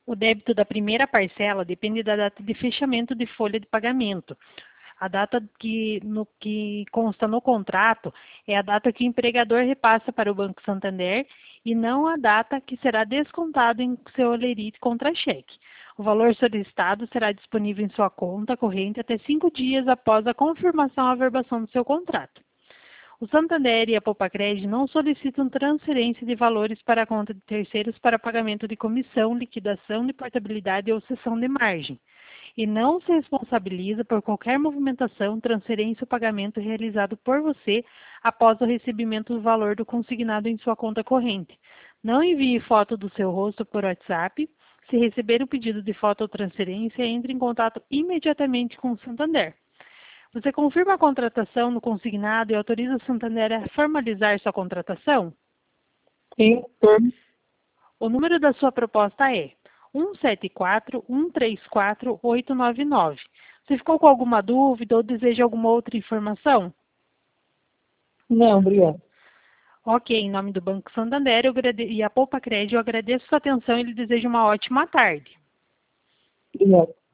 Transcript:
O débito da primeira parcela depende da data de fechamento de folha de pagamento. A data que consta no contrato é a data que o empregador repassa para o Banco Santander e não a data que será descontado em seu holerite contra-cheque. O valor solicitado será disponível em sua conta corrente até 5 dias após a confirmação ou averbação do seu contrato. O Santander e a Poupa-Cred não solicitam transferência de valores para a conta de terceiros para pagamento de comissão, liquidação de portabilidade ou cessão de margem, e não se responsabiliza por qualquer movimentação, transferência ou pagamento realizado por você após o recebimento do valor do consignado em sua conta corrente. Não envie foto do seu rosto por WhatsApp. Se receber o pedido de foto ou transferência, entre em contato imediatamente com o Santander. Você confirma a contratação no consignado e autoriza o Santander a formalizar sua contratação? Sim. O número da sua proposta é 174-134-899. Você ficou com alguma dúvida ou deseja alguma outra informação? Não, obrigado. Ok, em nome do Banco Santander e a Poupa-Cred, eu agradeço sua atenção e lhe desejo uma ótima tarde. Obrigado.